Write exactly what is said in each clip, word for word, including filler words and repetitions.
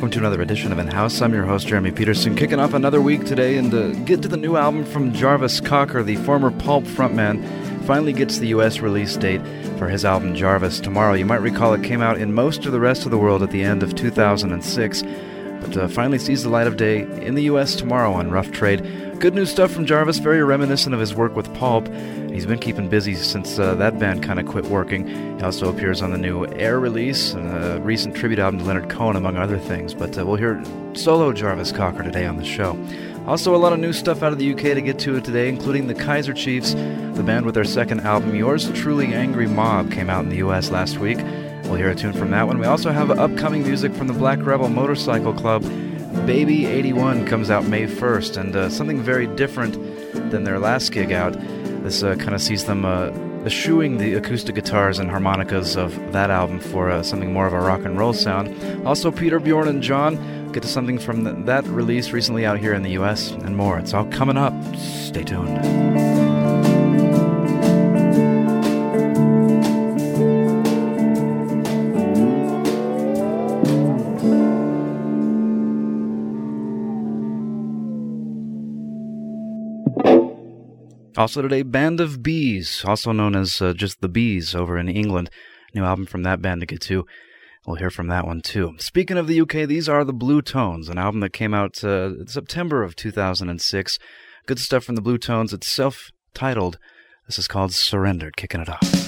welcome to another edition of In-House. I'm your host, Jeremy Peterson, kicking off another week today and to get to the new album from Jarvis Cocker, the former Pulp frontman. Finally gets the U S release date for his album Jarvis tomorrow. You might recall it came out in most of the rest of the world at the end of two thousand six, but uh, finally sees the light of day in the U S tomorrow on Rough Trade. Good new stuff from Jarvis, very reminiscent of his work with Pulp. He's been keeping busy since uh, that band kind of quit working. He also appears on the new Air release, and a recent tribute album to Leonard Cohen, among other things. But uh, we'll hear solo Jarvis Cocker today on the show. Also, a lot of new stuff out of the U K to get to today, including the Kaiser Chiefs. The band with their second album, Yours Truly Angry Mob, came out in the U S last week. We'll hear a tune from that one. We also have upcoming music from the Black Rebel Motorcycle Club. Baby eighty-one comes out May first, and uh, something very different than their last gig out. This uh, kind of sees them uh, eschewing the acoustic guitars and harmonicas of that album for uh, something more of a rock and roll sound. Also, Peter, Bjorn, and John get to something from the, that release recently out here in the U S and more. It's all coming up. Stay tuned. Also today, Band of Bees, also known as uh, just The Bees over in England. New album from that band to get to. We'll hear from that one too. Speaking of the U K, these are the Blue Tones, an album that came out uh, in September of two thousand six. Good stuff from the Blue Tones. It's self-titled. This is called Surrendered, kicking it off.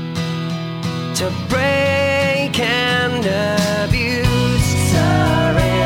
To break and abuse, surrender.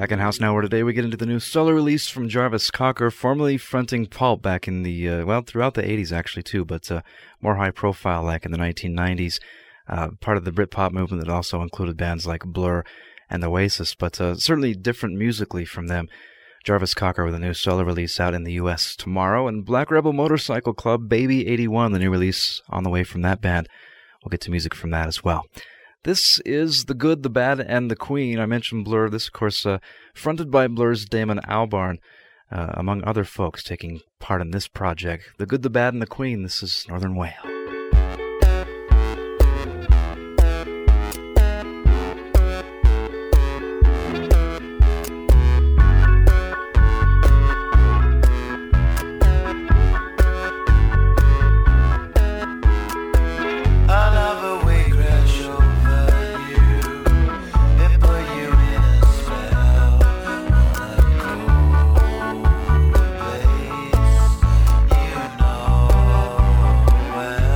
Back in House Now, where today we get into the new solo release from Jarvis Cocker, formerly fronting Pulp back in the, uh, well, throughout the eighties actually too, but uh, more high profile like in the nineteen nineties. Uh, part of the Britpop movement that also included bands like Blur and Oasis, but uh, certainly different musically from them. Jarvis Cocker with a new solo release out in the U S tomorrow, and Black Rebel Motorcycle Club, Baby eighty-one, the new release on the way from that band. We'll get to music from that as well. This is The Good, the Bad, and the Queen. I mentioned Blur. This, of course, uh, fronted by Blur's Damon Albarn, uh, among other folks taking part in this project. The Good, the Bad, and the Queen. This is Northern Whale. Well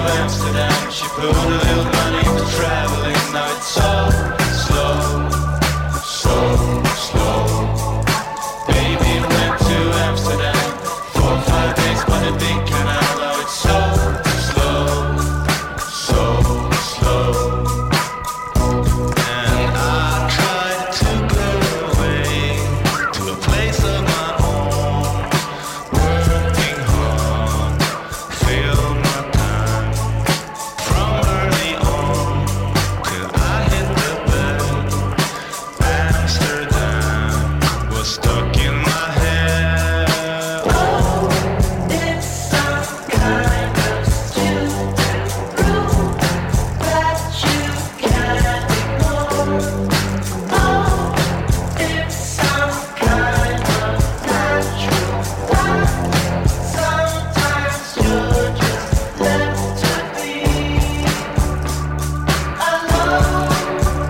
Amsterdam. She put a little money into traveling. Now it's so slow, so slow. Baby went to Amsterdam for five days by the big canal. Now it's so slow, so slow. And I tried to go away to a place of my own, working hard, fill my time from early on till I hit the bed. Amsterdam was stuck in my head. Oh, it's some kind of stupid rule that you can't ignore. Oh, it's some kind of natural fact. Sometimes you're just left to be alone.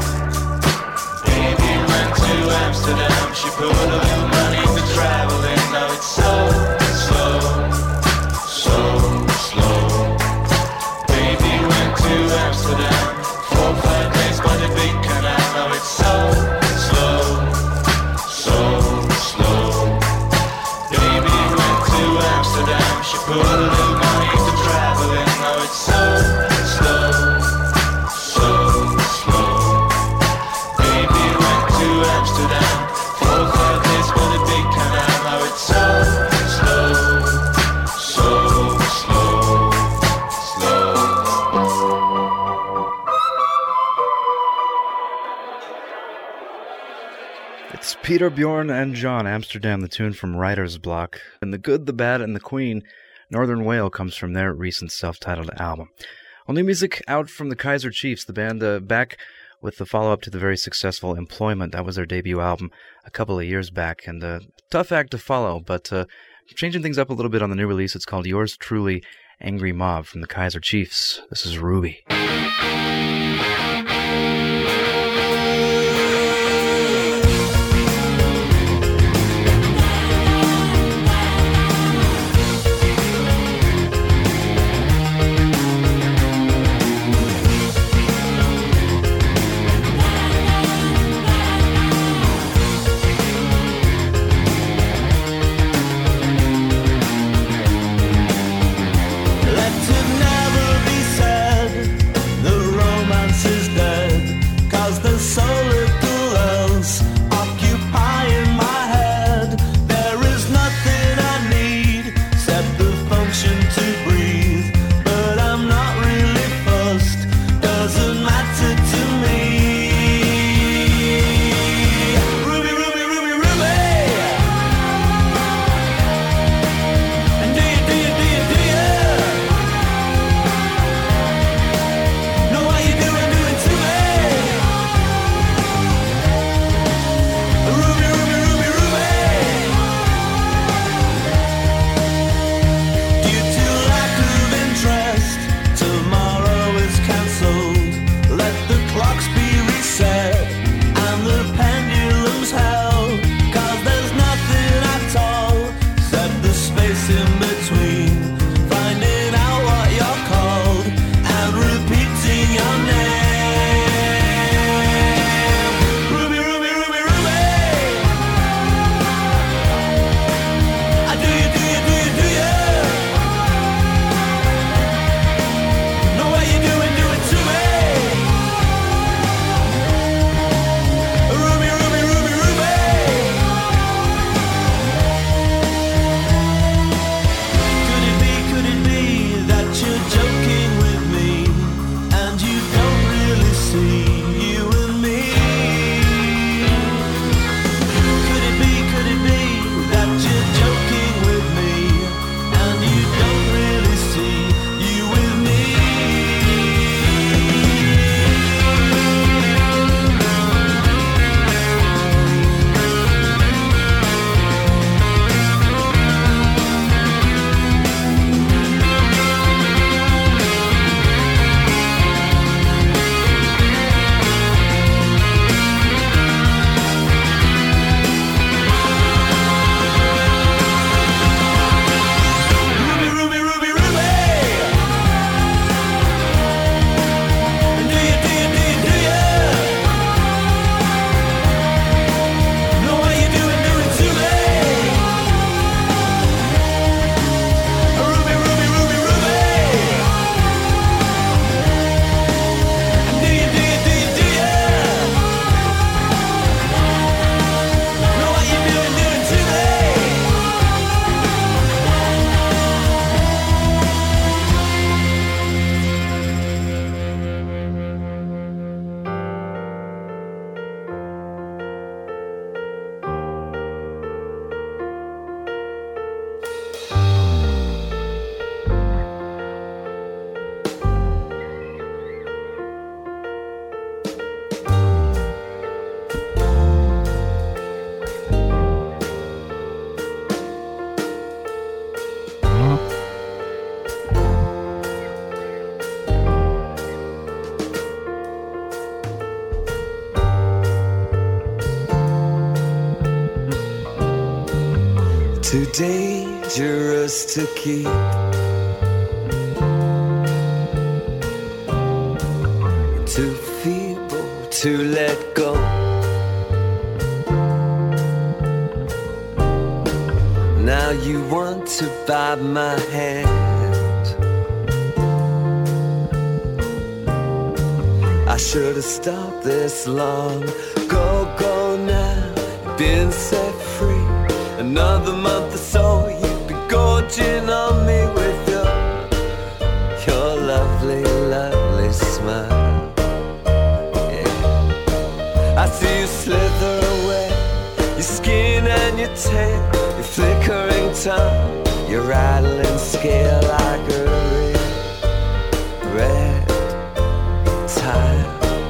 Baby went to Amsterdam. She put a little money into traveling. Now it's so slow, so slow. Baby went to Amsterdam for five days by the big canal. Now it's so slow, so slow. Baby went to Amsterdam. She put a little money into traveling. Now it's so slow, so slow. Baby went to Amsterdam for five days by the big canal. Now it's so slow, so slow, slow. It's Peter, Bjorn, and John, Amsterdam, the tune from Writer's Block. And The Good, the Bad, and the Queen, Northern Whale, comes from their recent self-titled album. Well, new music out from the Kaiser Chiefs, the band uh, back with the follow-up to the very successful Employment. That was their debut album a couple of years back, and a tough act to follow, but uh, changing things up a little bit on the new release. It's called Yours Truly, Angry Mob from the Kaiser Chiefs. This is Ruby. Let it never be said the romance too dangerous to keep. Too feeble to let go. Now you want to bite my hand. I should have stopped this long. Go, go now, you've been set free. Another month or so, you'd be gorging on me with your, your lovely, lovely smile. Yeah. I see you slither away, your skin and your tail, your flickering tongue, your rattling scale like a red, red tile.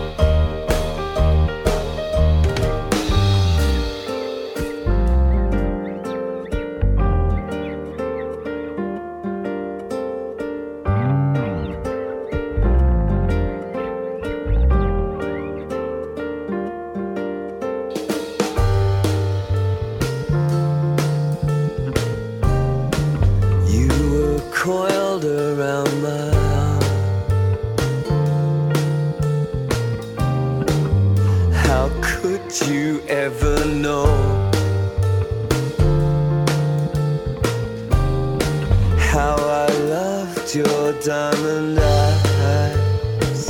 Coiled around my arm. How could you ever know how I loved your diamond eyes?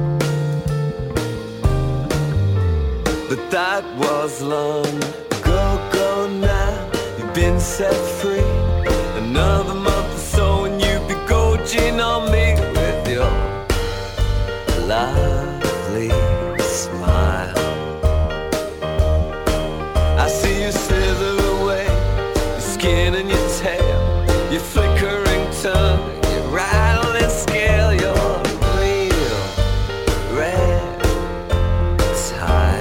But that was long ago, go now. You've been set free. Another month or so and you be gorging on me with your lovely smile. I see you slither away, your skin and your tail, your flickering tongue, your rattling scale, your real red tile.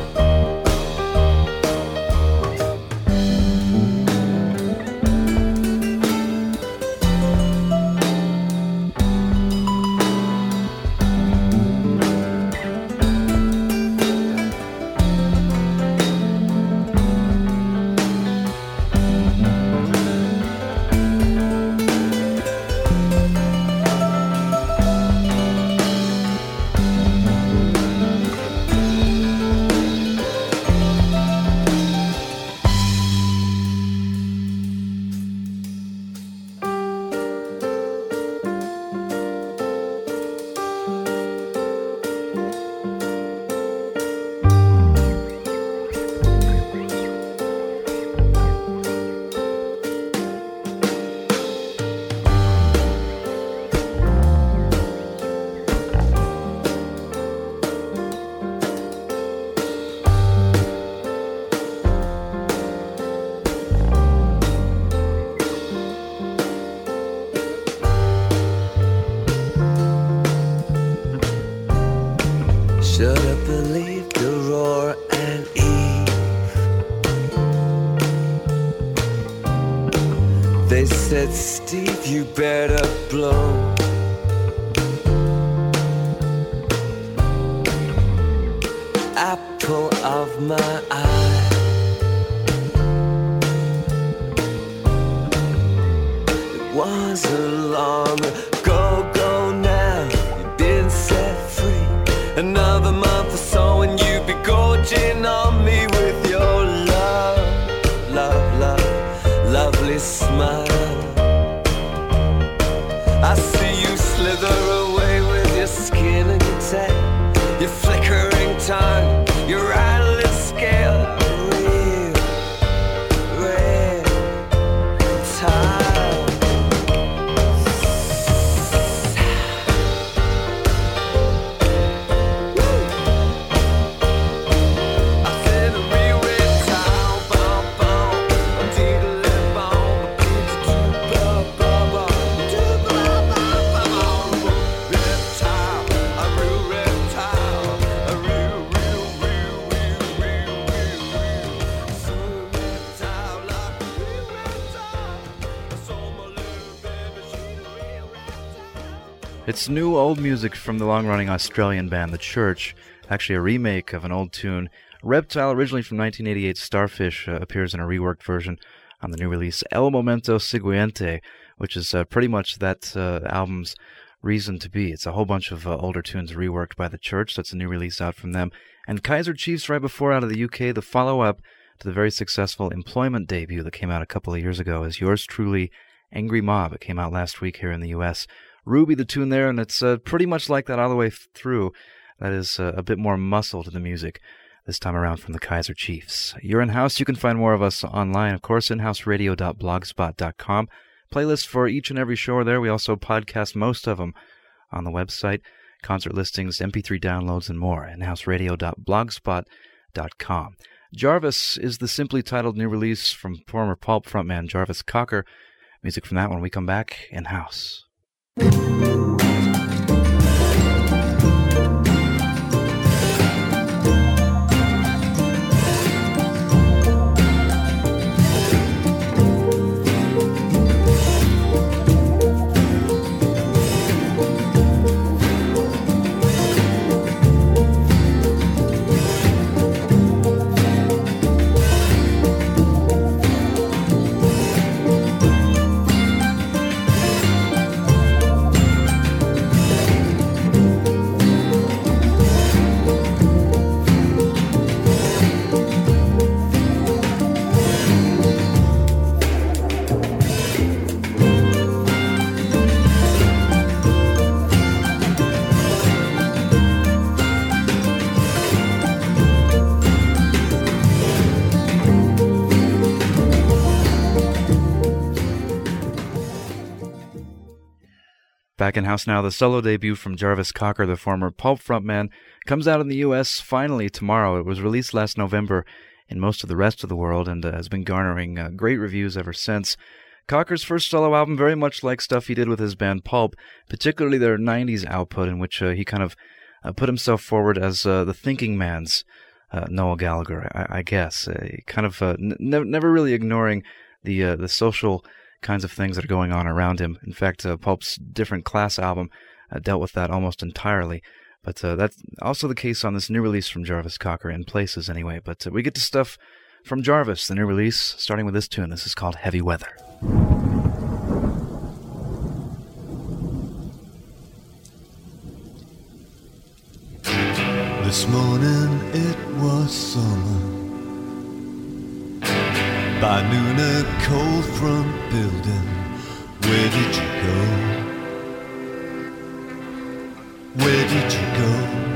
Should have believed Aurora and Eve. They said, Steve, you better blow. Apple of my eye. It wasn't long ago, go now. You've been set free. Another month or so and you be gorging on me with your love, love, love, lovely smile. I see you slither away with your skin and your tail, your flickering tongue, your rattling scale, real red tile. It's new old music from the long-running Australian band The Church, actually a remake of an old tune. Reptile, originally from nineteen eighty-eight Starfish, uh, appears in a reworked version. on the new release El Momento Siguiente, which is uh, pretty much that uh, album's reason to be. It's a whole bunch of uh, older tunes reworked by The Church. That's a new release out from them. And Kaiser Chiefs right before out of the U K, the follow-up to the very successful Employment debut that came out a couple of years ago is yours truly, Angry Mob. It came out last week here in the U S. Ruby, the tune there, and it's uh, pretty much like that all the way f- through. That is uh, a bit more muscle to the music this time around from the Kaiser Chiefs. You're in-house. You can find more of us online, of course, in house radio dot blogspot dot com. Playlists for each and every show are there. We also podcast most of them on the website. Concert listings, M P three downloads, and more. in house radio dot blogspot dot com. Jarvis is the simply titled new release from former Pulp frontman Jarvis Cocker. Music from that when we come back in-house. Back in house now, the solo debut from Jarvis Cocker, the former Pulp frontman, comes out in the U S finally tomorrow. It was released last November in most of the rest of the world and uh, has been garnering uh, great reviews ever since. Cocker's first solo album, very much like stuff he did with his band Pulp, particularly their nineties output in which uh, he kind of uh, put himself forward as uh, the thinking man's uh, Noel Gallagher, I, I guess. Uh, kind of uh, n- never really ignoring the uh, the social kinds of things that are going on around him. In fact, uh, Pulp's Different Class album uh, dealt with that almost entirely. But uh, that's also the case on this new release from Jarvis Cocker, in places anyway. But uh, we get to stuff from Jarvis, the new release, starting with this tune. This is called Heavy Weather. This morning it was summer. By noon a cold front building. Where did you go? Where did you go?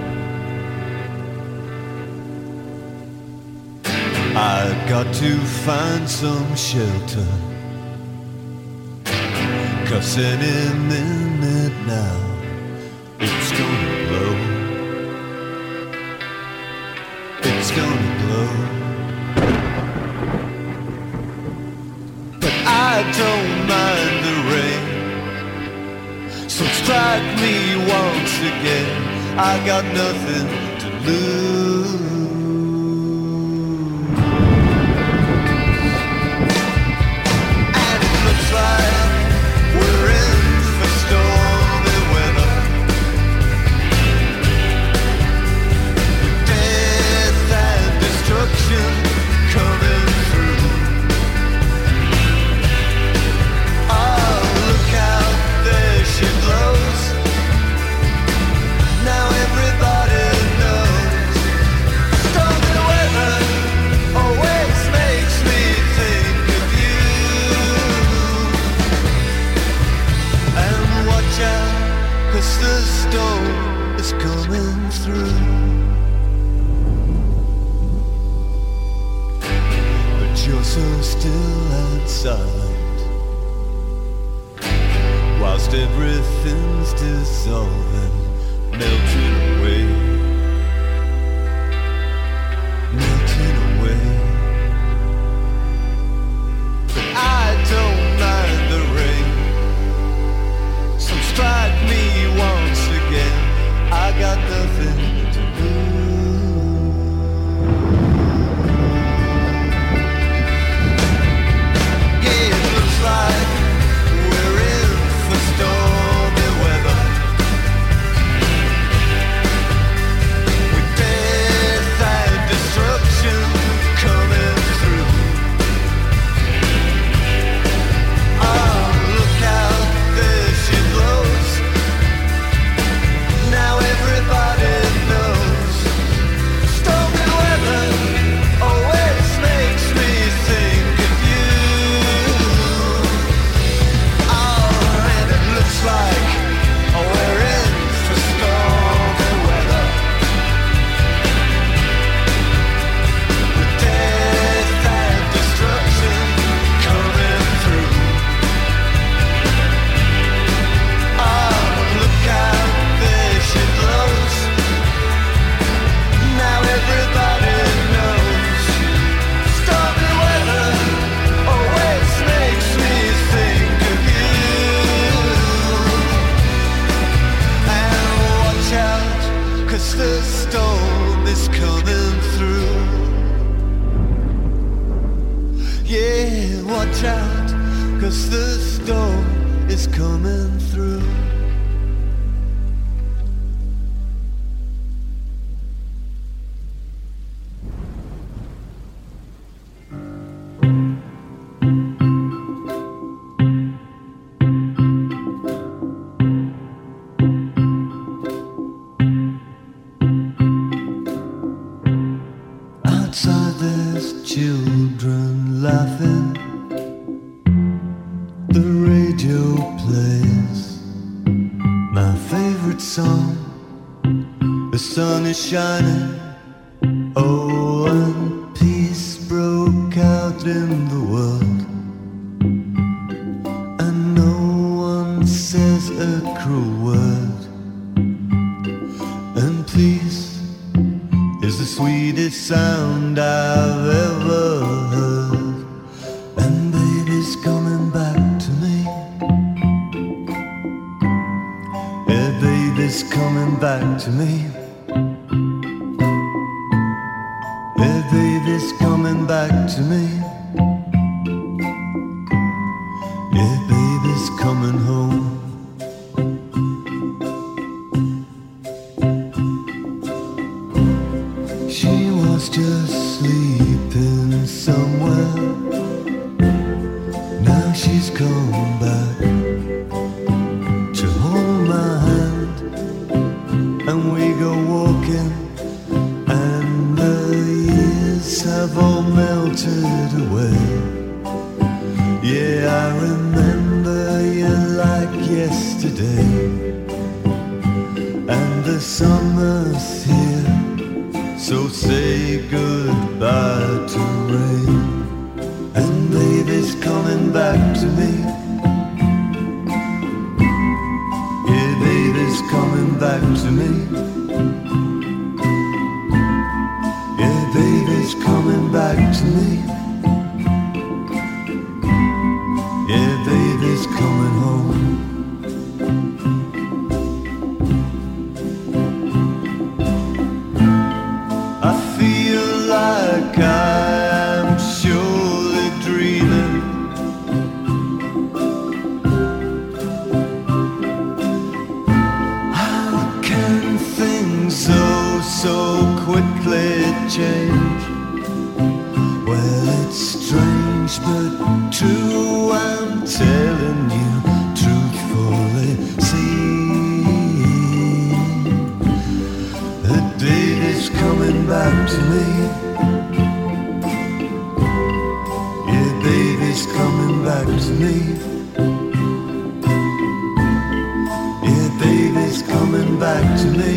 I've got to find some shelter, 'cause any minute now it's gonna blow. It's gonna blow. I don't mind the rain, so strike me once again. I got nothing to lose. And it looks like we're in for stormy weather, with death and destruction coming through. She blows. Now everybody knows. Stormy weather always makes me think of you. And watch out, 'cause the storm is coming through. But you're so still and silent, whilst everything's dissolving, melting away, melting away. But I don't mind the rain, so strike me once again. I got nothing to lose. Yeah, it looks like we're in stormy weather, with death and destruction coming through. the storm is coming through. Yeah, watch out, 'cause the storm is coming through. Outside there's children laughing. The radio plays my favorite song. The sun is shining. Oh, and peace broke out in the world. And no one says a cruel word. And peace is the sweetest sound I've ever heard. And baby's coming back to me. Yeah, baby's coming back to me. Yeah, baby's coming back to me. Yeah, baby's coming home. She was just sleeping somewhere. Now she's come back to hold my hand, and we go walking, and the years have all melted away. Yeah, I remember you like yesterday, and the summer's here. So say goodbye to rain. And baby's coming back to me. Yeah, baby's coming back to me. Yeah, baby's coming back to me. Yeah, baby's coming home. Like I'm surely dreaming. How can things so, so quickly change? Well, it's strange but true, I'm telling you truthfully. See, the baby's coming back to me. Baby's coming back to me. Yeah, baby's coming back to me.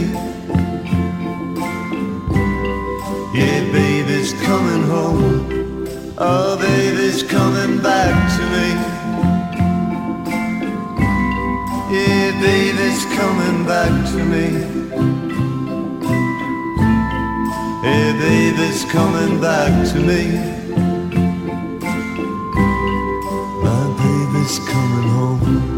Yeah, baby's coming home. Oh, baby's coming back to me. Yeah, baby's coming back to me. Yeah, baby's coming back to me. Baby's coming home.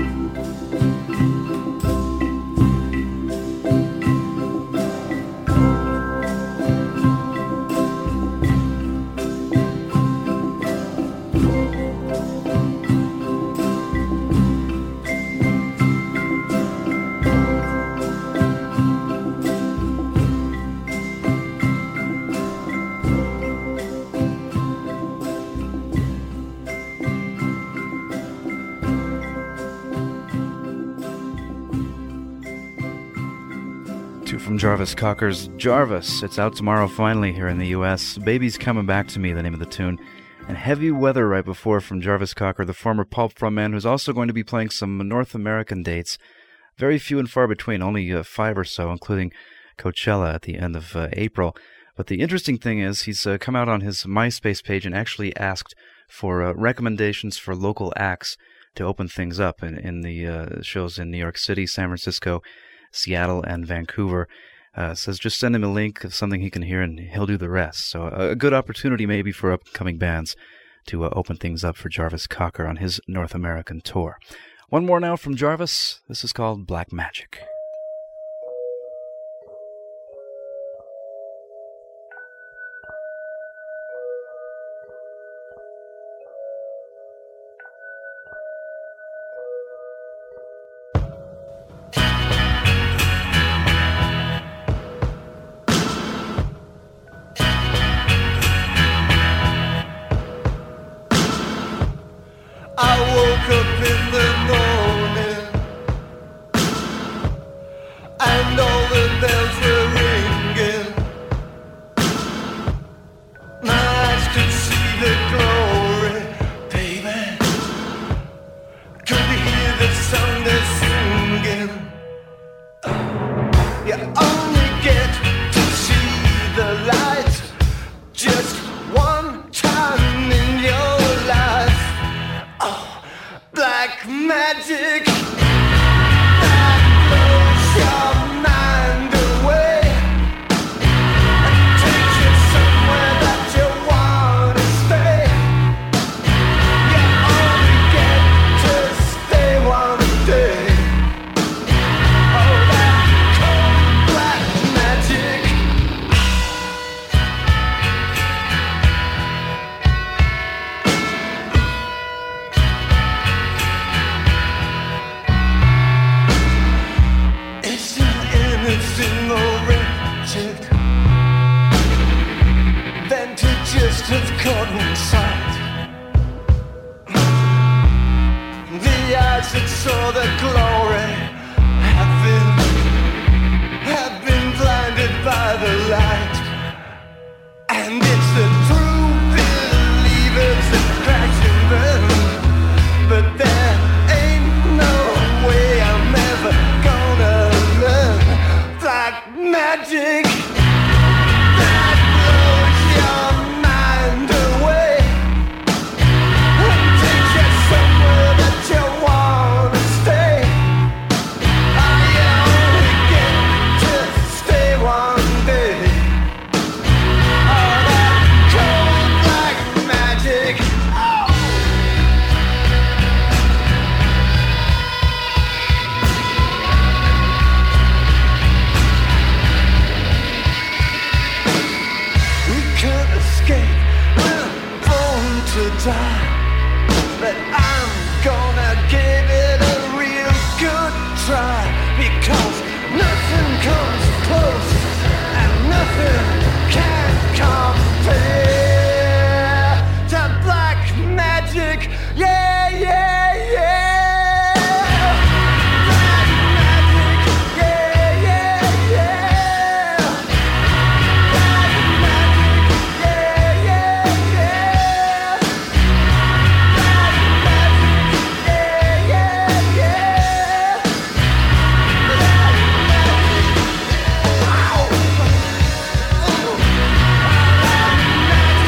From Jarvis Cocker's Jarvis. It's out tomorrow finally here in the U S. Baby's Coming Back to Me, the name of the tune. And Heavy Weather right before from Jarvis Cocker, the former Pulp frontman, who's also going to be playing some North American dates. Very few and far between, only uh, five or so, including Coachella at the end of uh, April. But the interesting thing is he's uh, come out on his MySpace page and actually asked for uh, recommendations for local acts to open things up in, in the uh, shows in New York City, San Francisco, Seattle, and Vancouver. Uh, says just send him a link of something he can hear and he'll do the rest. So a, a good opportunity maybe for upcoming bands to uh, open things up for Jarvis Cocker on his North American tour. One more now from Jarvis. This is called Black Magic. and all the bells were ringing. My eyes could see the glory, baby. Could hear the song they're singing. You only get to see the light just one time in your life. Oh, black magic that blows your mind away and takes you somewhere that you want to stay. You only get to stay one day. Oh, that cold black magic. Isn't anything more wretched than to just have caught in sight? The eyes that saw the glory have been, have been blinded by the light. And it's the true believers that crash and burn. But there ain't no way I'm ever gonna learn black magic that blows your mind away and takes you somewhere that you wanna stay. I only get to stay one day. Oh, that cold black magic. We can't escape, we're born to die. But I'm gonna give it a real good try, because nothing comes close and nothing can compare to black magic. Yeah, yeah, yeah. Black magic. Yeah, yeah, yeah. Black magic. Yeah, yeah, yeah. Black magic. Yeah, yeah, yeah. Black magic. Ow. Oh. Black magic.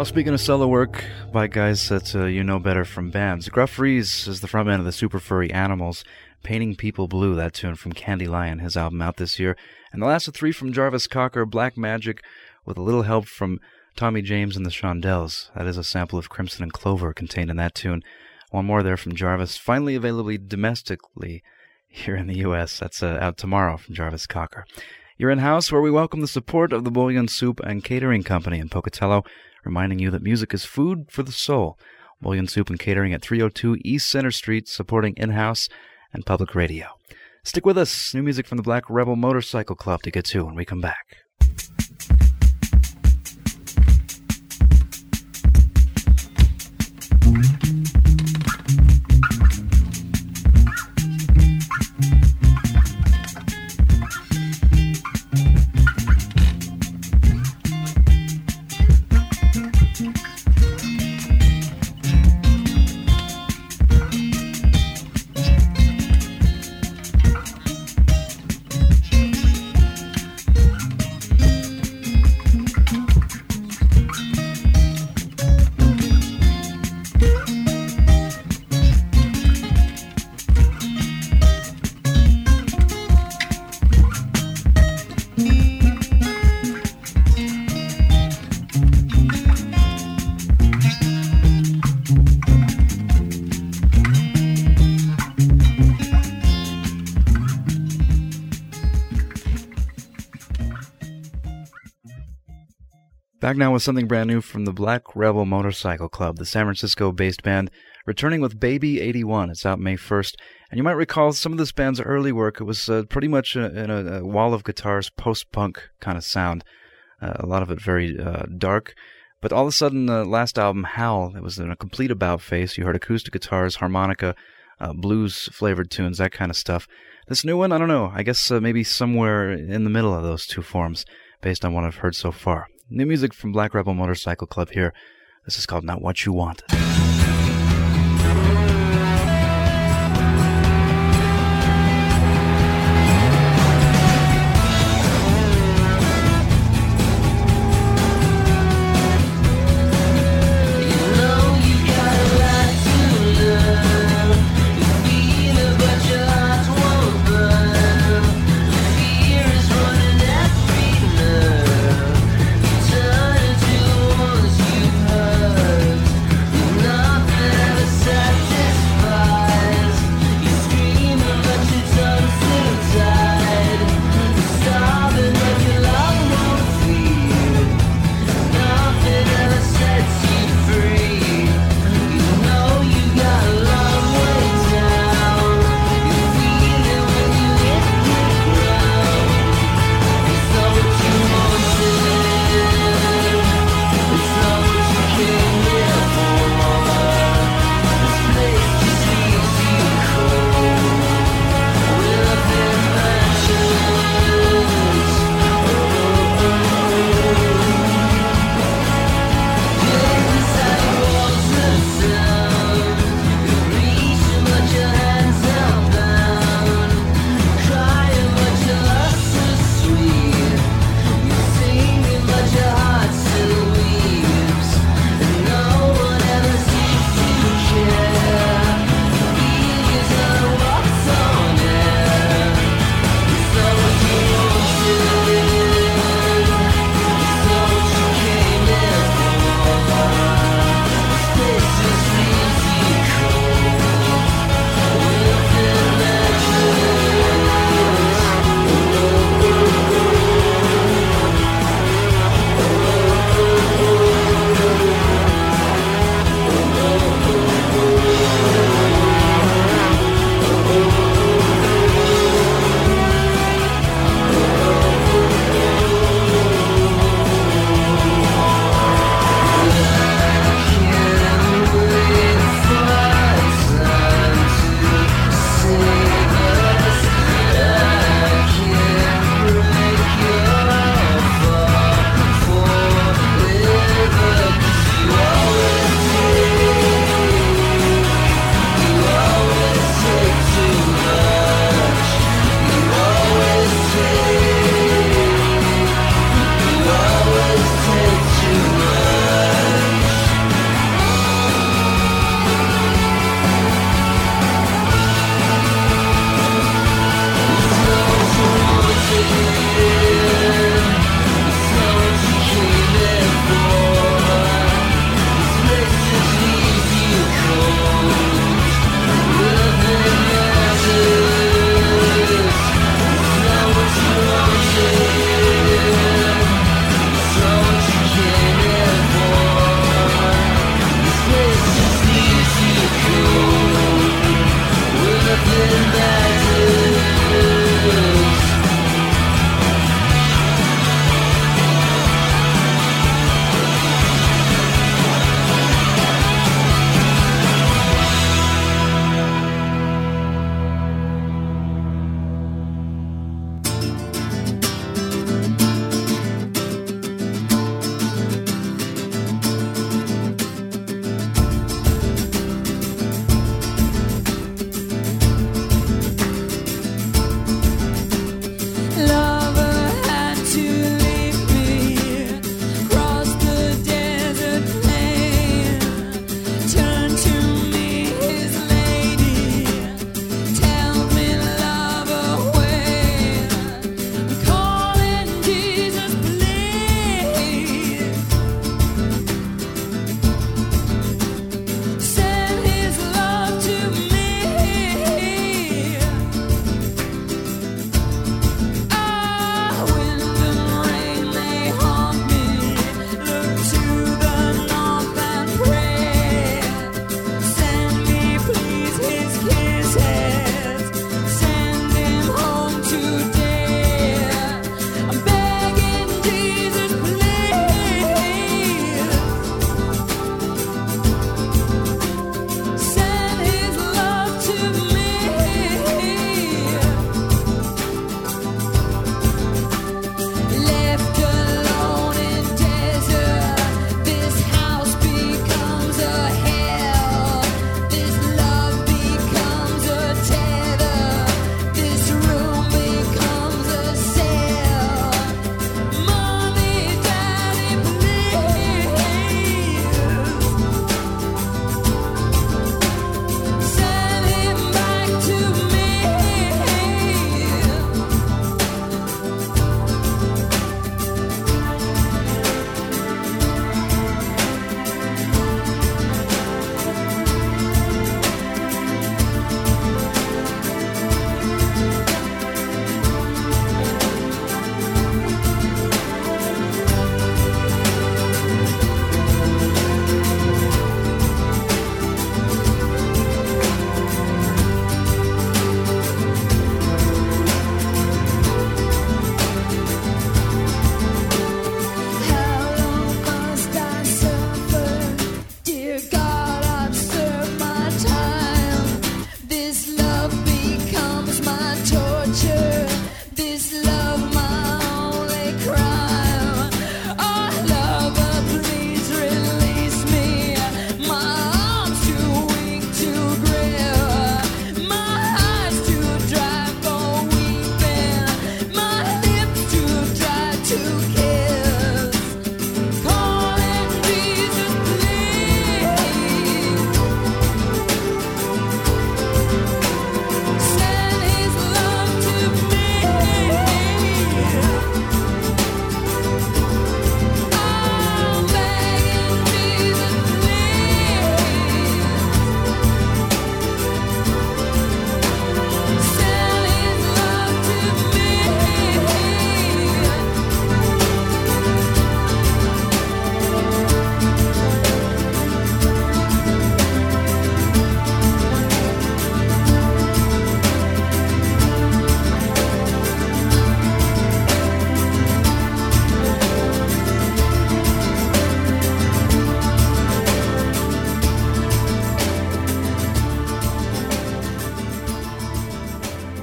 Well, speaking of solo work by guys that uh, you know better from bands, Gruff Rhys is the frontman of the Super Furry Animals, Painting People Blue, that tune from Candy Lion, his album out this year. And the last of three from Jarvis Cocker, Black Magic, with a little help from Tommy James and the Shondells. That is a sample of Crimson and Clover contained in that tune. One more there from Jarvis, finally available domestically here in the U S. That's uh, out tomorrow from Jarvis Cocker. You're in-house, where we welcome the support of the Bouillon Soup and Catering Company in Pocatello, reminding you that music is food for the soul. Bouillon Soup and Catering at three oh two East Center Street, supporting in-house and public radio. Stick with us. New music from the Black Rebel Motorcycle Club to get to when we come back. Back now with something brand new from the Black Rebel Motorcycle Club, the San Francisco-based band, returning with Baby eighty-one. It's out May first. And you might recall some of this band's early work. It was uh, pretty much a, in a, a wall of guitars, post-punk kind of sound. Uh, a lot of it very uh, dark. But all of a sudden, the uh, last album, Howl, it was in a complete about-face. You heard acoustic guitars, harmonica, uh, blues-flavored tunes, that kind of stuff. This new one, I don't know. I guess uh, maybe somewhere in the middle of those two forms, based on what I've heard so far. New music from Black Rebel Motorcycle Club here. This is called Not What You Wanted. Nothing ever satisfies.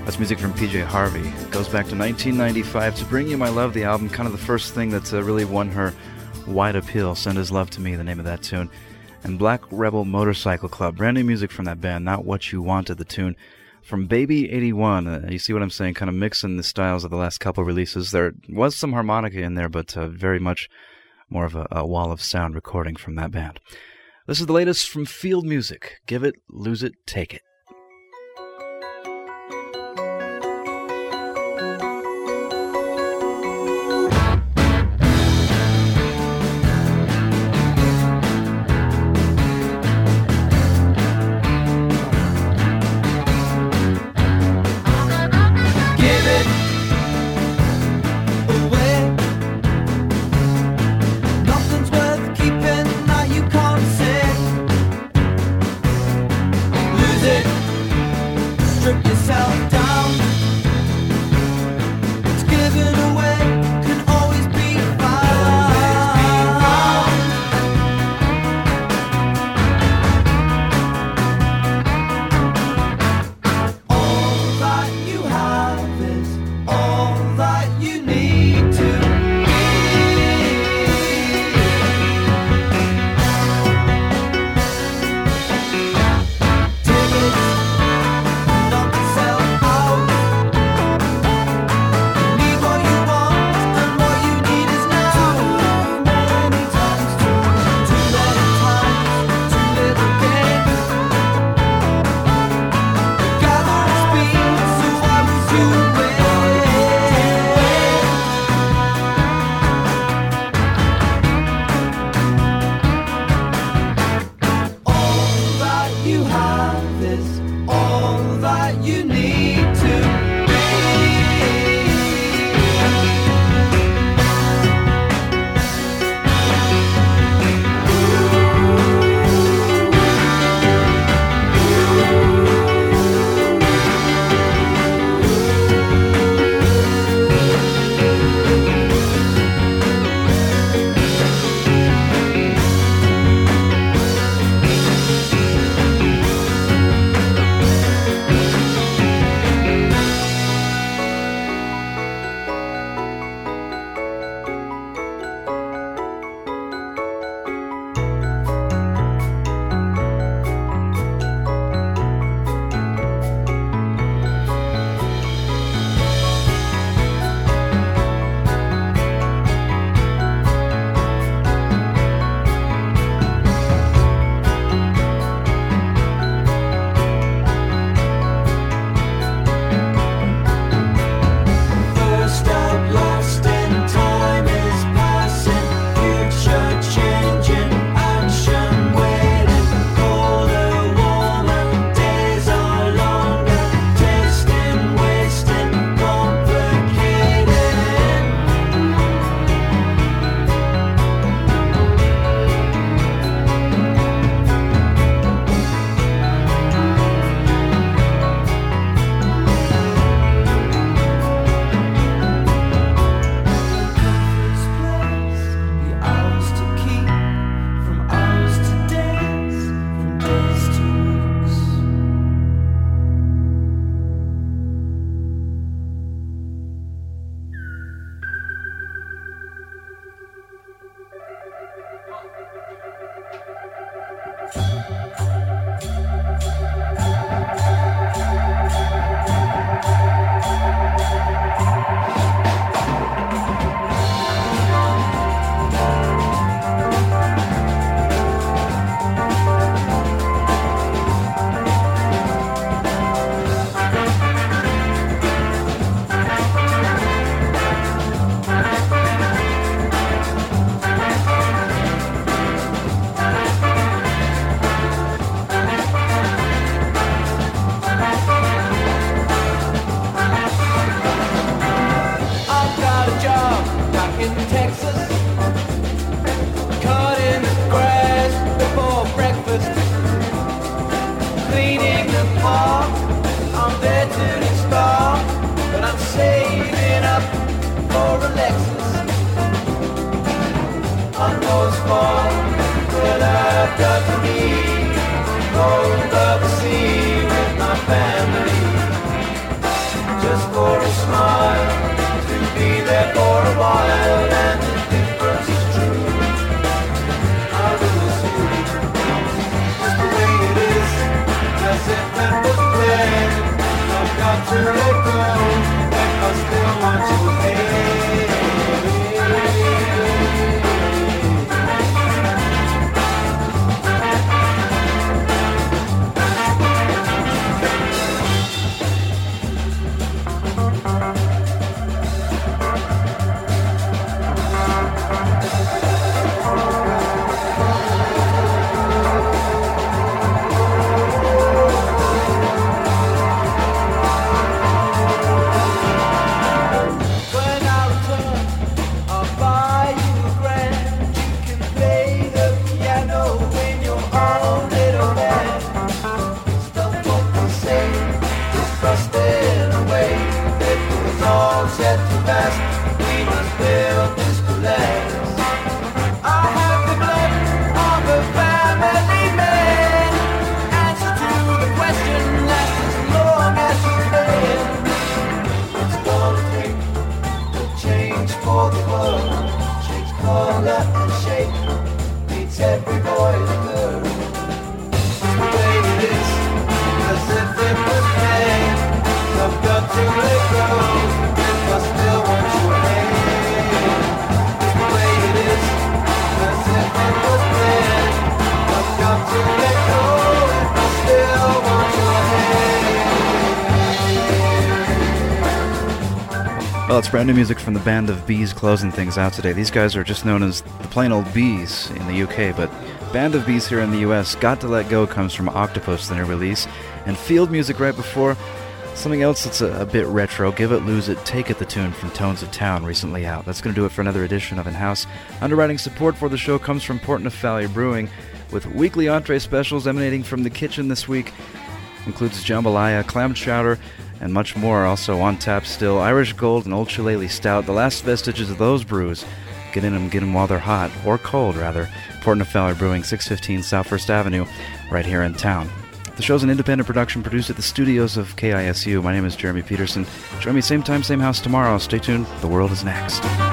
That's music from P J Harvey. It goes back to nineteen ninety-five. To Bring You My Love, the album, kind of the first thing that's uh, really won her wide appeal. Send His Love to Me, the name of that tune. And Black Rebel Motorcycle Club, brand new music from that band, Not What You Wanted, the tune from Baby eighty-one. Uh, you see what I'm saying? Kind of mixing the styles of the last couple releases. There was some harmonica in there, but uh, very much more of a, a wall of sound recording from that band. This is the latest from Field Music. Give It, Lose It, Take It. Well, it's brand new music from the Band of Bees closing things out today. These guys are just known as the plain old Bees in the U K, but Band of Bees here in the U S. Got to Let Go comes from Octopus, the new release, and Field Music right before. Something else that's a, a bit retro, Give It, Lose It, Take It, the tune from Tones of Town, recently out. That's going to do it for another edition of In-House. Underwriting support for the show comes from Portneuf Valley Brewing, with weekly entree specials emanating from the kitchen this week. Includes jambalaya, clam chowder, and much more. Also on tap still, Irish Gold and Old Shillelagh Stout, the last vestiges of those brews. Get in them, get them while they're hot, or cold rather. Portneuf Valley Brewing, six fifteen South First Avenue, right here in town. The show's an independent production produced at the studios of K I S U. My name is Jeremy Peterson. Join me same time, same house tomorrow. Stay tuned. The world is next.